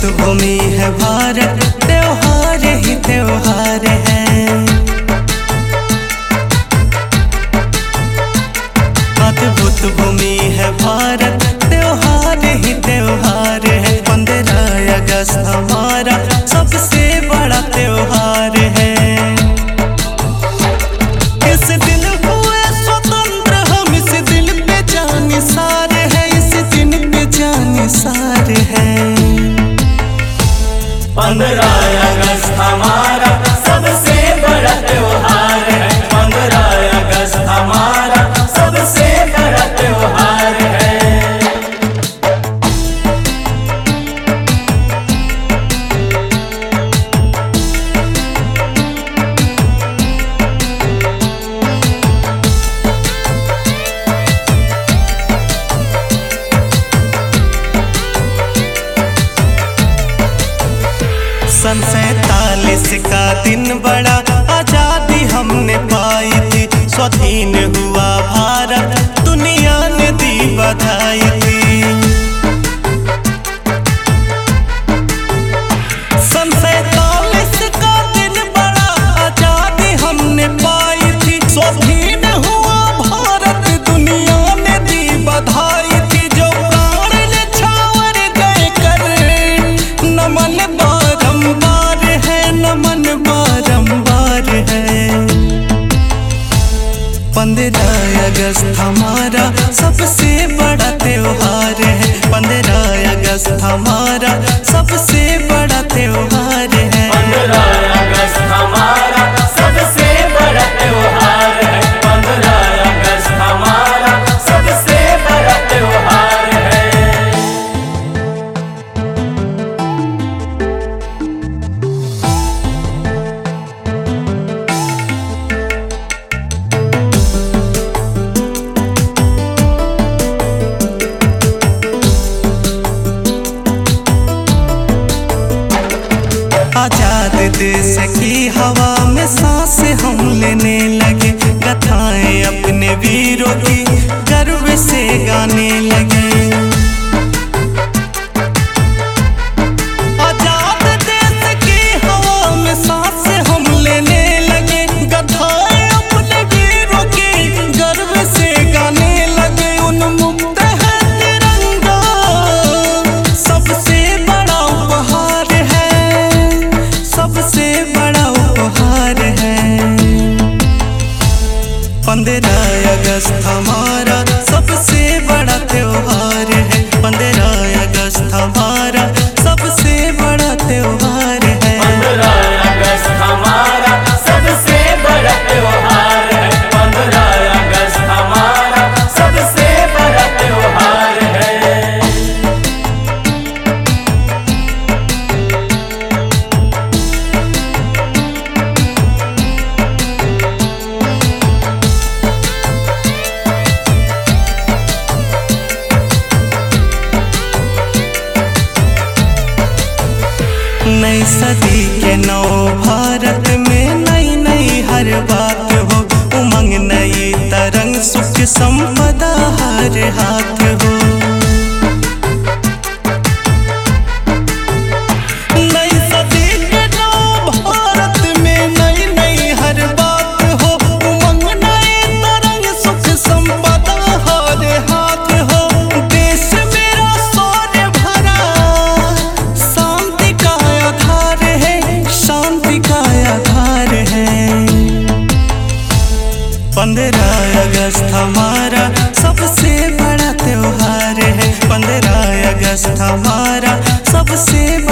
भूमि है भारत, त्योहार ही त्योहार है। अद्भुत भूमि है भारत, त्योहार ही त्योहार है। 15 अगस्त हमारा सबसे बड़ा त्योहार है। इस दिन हुए स्वतंत्र हम, इस दिन पे जानिसार है, इस दिन पे जानिसार है। 15 अगस्त हमारा सबसे बड़ा त्योहार है। 15 अगस्त हमारा सबसे बड़ा त्योहार है। सन 47 का दिन बड़ा आजादी हमने पाई थी। स्वाधीन हुआ भारत, दुनिया ने दी बधाई थी। सन 47 का दिन बड़ा आजादी हमने पाई थी। स्वाधीन हुआ भारत, दुनिया ने दी बधाई थी। जो प्राण न्यौछावर गए कर, नमन बारंबार है, नमन बारंबार है। 15 अगस्त हमारा सबसे बड़ा त्योहार है। 15 अगस्त हमारा सबसे बड़ा त्योहार है। 15 अगस्त हमारा सबसे बड़ा त्योहार है। 15 अगस्त हमारा सबसे बड़ा त्योहार है। आजाद देश की हवा में सांस हम लेने लगे। गाथाएं अपने वीरों की गर्व से गाने लगे। आजाद देश की हवा में सांस हम लेने लगे। गाथाएं अपने वीरों की गर्व से गाने लगे। उन्मुक्त है तिरंगा, सबसे बड़ा उपहार है, सबसे बड़ा उपहार है। 15 अगस्त हमारा सबसे बड़ा त्योहार है। 15 अगस्त हमारा सबसे बड़ा त्योहार है। 15 अगस्त हमारा सबसे बड़ा त्योहार है। 15 अगस्त हमारा सबसे बड़ा त्योहार है। नई सदी के नौ भारत में नई नई हर बात हो। उमंग नई तरंग, सुख संपदा हर हाथ हो। नई सदी के नौ भारत में नई नई हर बात हो। उमंग नई तरंग, सुख संपदा हर हाथ हो। देश मेरा शौर्य भरा, शांति का आधार है, शांति का आधार है। 15 अगस्त हमारा सबसे बड़ा त्योहार है। 15 अगस्त हमारा सबसे